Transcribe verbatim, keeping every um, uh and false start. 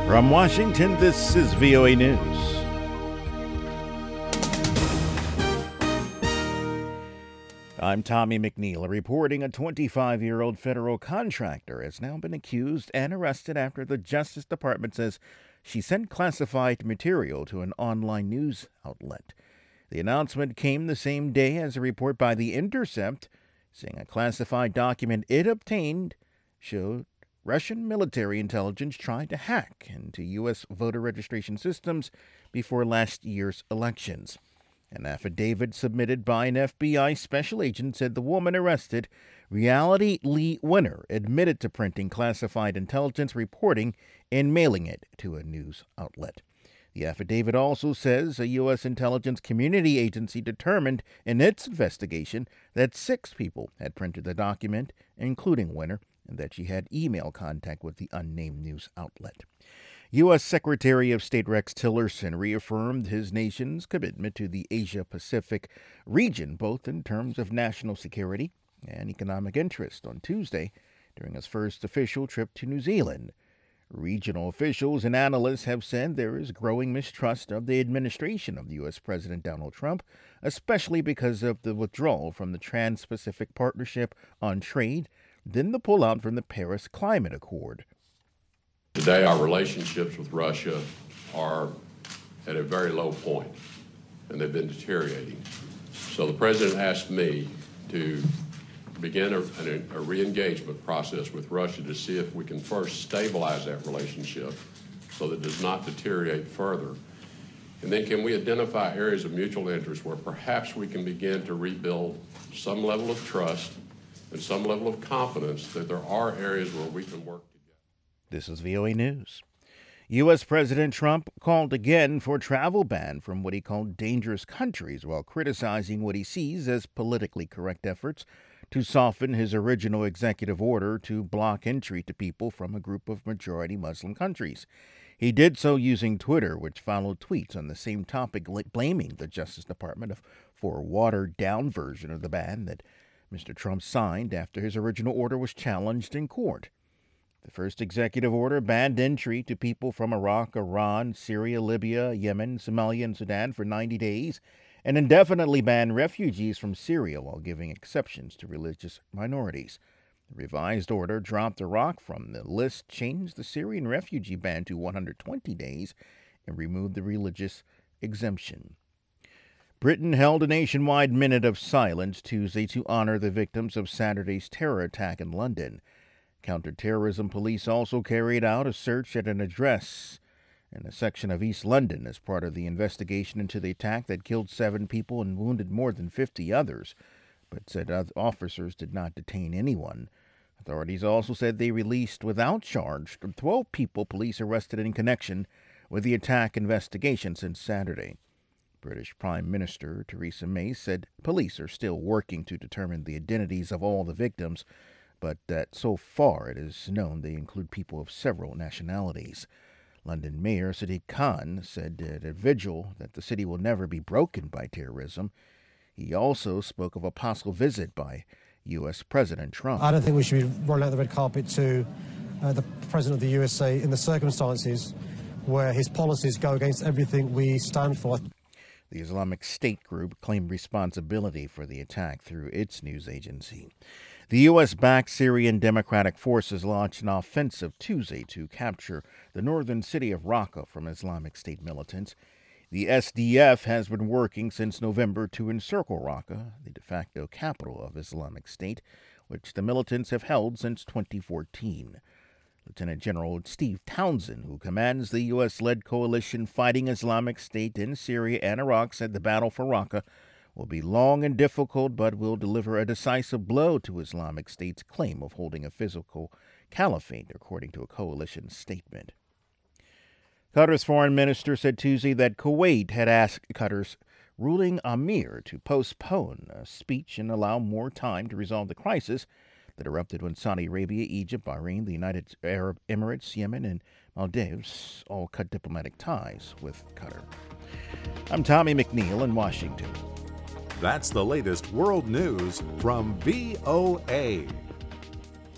From Washington, this is V O A News. I'm Tommy McNeil, reporting a twenty-five-year-old federal contractor has now been accused and arrested after the Justice Department says she sent classified material to an online news outlet. The announcement came the same day as a report by The Intercept saying a classified document it obtained showed Russian military intelligence tried to hack into U S voter registration systems before last year's elections. An affidavit submitted by an F B I special agent said the woman arrested, Reality Lee Winner, admitted to printing classified intelligence reporting and mailing it to a news outlet. The affidavit also says a U S intelligence community agency determined in its investigation that six people had printed the document, including Winner, and that she had email contact with the unnamed news outlet. U S Secretary of State Rex Tillerson reaffirmed his nation's commitment to the Asia-Pacific region, both in terms of national security and economic interest, on Tuesday during his first official trip to New Zealand. Regional officials and analysts have said there is growing mistrust of the administration of U S President Donald Trump, especially because of the withdrawal from the Trans-Pacific Partnership on Trade, then the pullout from the Paris Climate Accord. Today, our relationships with Russia are at a very low point, and they've been deteriorating. So the president asked me to begin a, a, a re-engagement process with Russia to see if we can first stabilize that relationship so that it does not deteriorate further. And then can we identify areas of mutual interest where perhaps we can begin to rebuild some level of trust and some level of confidence that there are areas where we can work together. This is V O A News. U S. President Trump called again for a travel ban from what he called dangerous countries while criticizing what he sees as politically correct efforts to soften his original executive order to block entry to people from a group of majority Muslim countries. He did so using Twitter, which followed tweets on the same topic blaming the Justice Department for a watered-down version of the ban that Mister Trump signed after his original order was challenged in court. The first executive order banned entry to people from Iraq, Iran, Syria, Libya, Yemen, Somalia, and Sudan for ninety days, and indefinitely banned refugees from Syria while giving exceptions to religious minorities. The revised order dropped Iraq from the list, changed the Syrian refugee ban to one hundred twenty days, and removed the religious exemption. Britain held a nationwide minute of silence Tuesday to honor the victims of Saturday's terror attack in London. Counterterrorism police also carried out a search at an address in a section of East London as part of the investigation into the attack that killed seven people and wounded more than fifty others, but said other officers did not detain anyone. Authorities also said they released without charge twelve people police arrested in connection with the attack investigation since Saturday. British Prime Minister Theresa May said police are still working to determine the identities of all the victims, but that so far it is known they include people of several nationalities. London Mayor Sadiq Khan said at a vigil that the city will never be broken by terrorism. He also spoke of a possible visit by U S. President Trump. I don't think we should be rolling out the red carpet to uh, the President of the U S A in the circumstances where his policies go against everything we stand for. The Islamic State group claimed responsibility for the attack through its news agency. The U S-backed Syrian Democratic Forces launched an offensive Tuesday to capture the northern city of Raqqa from Islamic State militants. The S D F has been working since November to encircle Raqqa, the de facto capital of Islamic State, which the militants have held since twenty fourteen. Lieutenant General Steve Townsend, who commands the U S-led coalition fighting Islamic State in Syria and Iraq, said the battle for Raqqa will be long and difficult, but will deliver a decisive blow to Islamic State's claim of holding a physical caliphate, according to a coalition statement. Qatar's foreign minister said Tuesday that Kuwait had asked Qatar's ruling emir to postpone a speech and allow more time to resolve the crisis that erupted when Saudi Arabia, Egypt, Bahrain, the United Arab Emirates, Yemen, and Maldives all cut diplomatic ties with Qatar. I'm Tommy McNeil in Washington. That's the latest world news from V O A.